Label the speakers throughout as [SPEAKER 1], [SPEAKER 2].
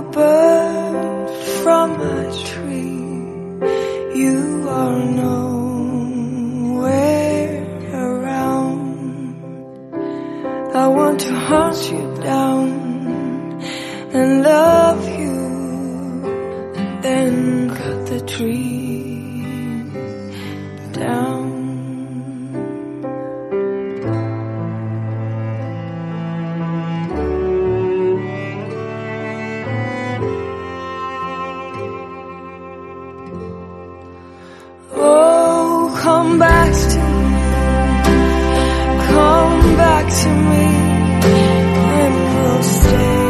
[SPEAKER 1] bird from my tree. You are nowhere around. I want to hunt you down and love you, and then cut the tree down. Oh, come back to me, come back to me, and we'll stay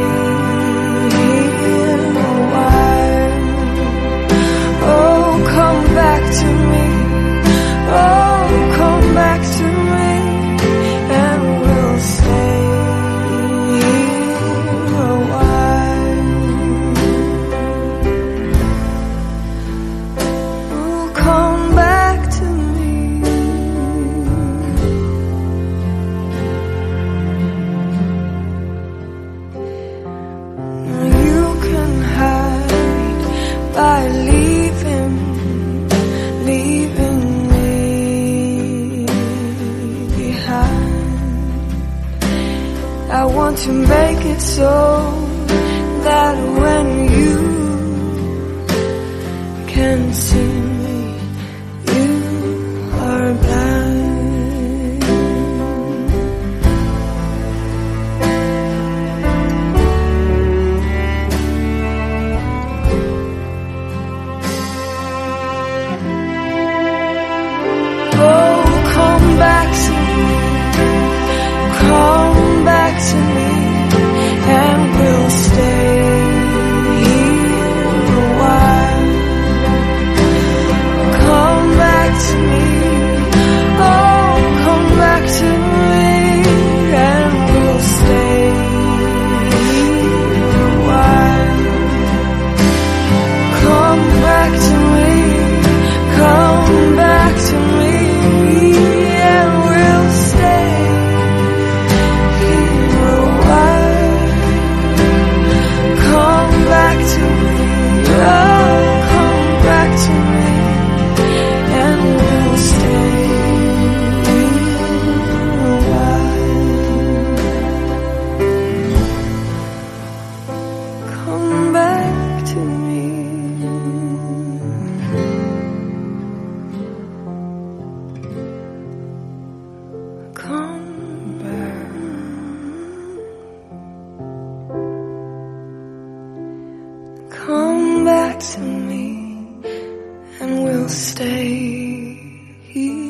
[SPEAKER 1] here a while. Oh, come back to me, oh, come back to me, and we'll stay here a while. Oh, come back to me. You can hide by leaving me behind. I want to make it so that when you can see me, you are blind. Oh, come back to me, come back to me, and we'll stay here a while. Come back to me, oh, come back to me, and we'll stay here a while. Come back to me, come back to me, and we'll stay here a while. Come back to me, oh, come back to me, and we'll stay here a while. Come back to me. Come back. Come back to me, and we'll stay here.